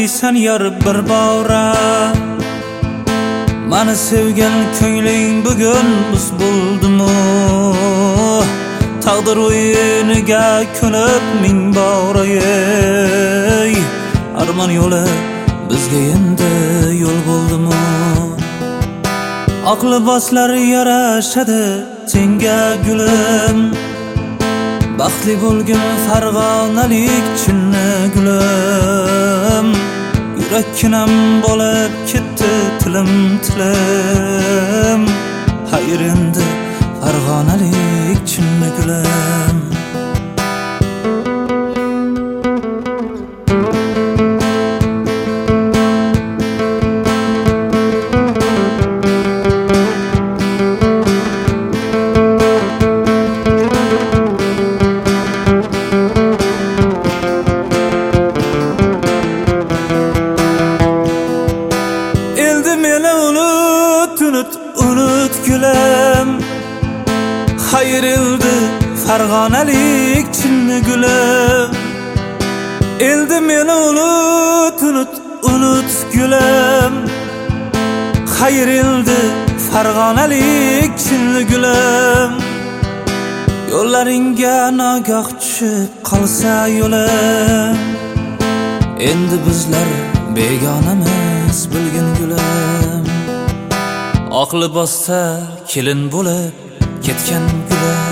olmaysan yar bir bora. Mani sevgan ko'ngling bugun buz bo'ldimu? Taqdir o'yiniga ko'nib ming bora ey. Armon yo'li bizga endi yo'l bo'ldimi? Oq liboslar yarashadi senga gulim. Baxtli bo'lgin farg'onalik chinni gulim. Yurakkinam bo'lib ketdi tilim tilim. Hayr endi farg'onalik chinni gulim. Unut gülüm, hayır ildi farg'onalik chinni gülüm. Eldi meni unut gülüm, hayır ildi farg'onalik chinni gülüm. Yo'llaringga nagah tushib qolsa yo'lim, endi bizlar begonamiz bilgin gülüm. Oq libosda kelin bo'lib ketgan gulum.